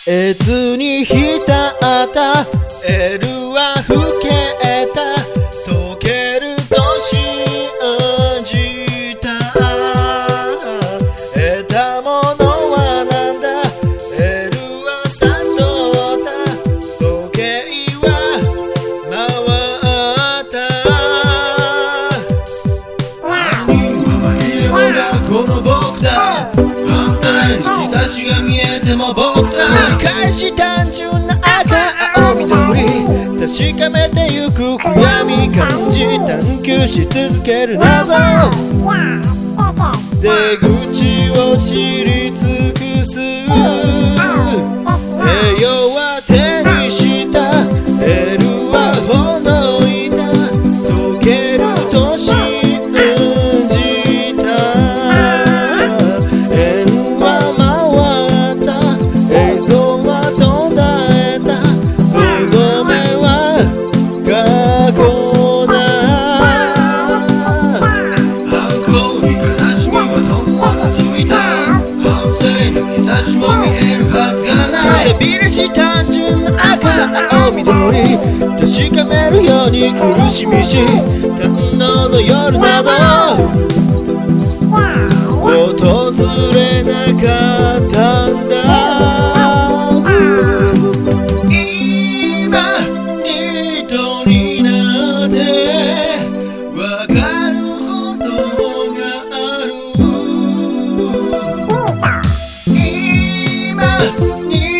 S に浸ったL は老けた溶けると信じた。得たものはなんだ L は悟った時計は回った犯人は紛れもがこの僕だ。反対の兆しが見えても僕だ。繰り返し単純な赤青緑確かめてゆく悔やみ感じ探求し続ける謎出口を知り尽くす栄養は手にした L はほどいた溶けると信じた。円は回った映像は途絶えたとどめは過去だ。反抗に悲しみは友達いた。反省の兆しも見えるはずがない。手びれし単純な赤青緑確かめるように苦しみし堪能の夜など訪れなかったんだ。今にとになってわかることがある。今に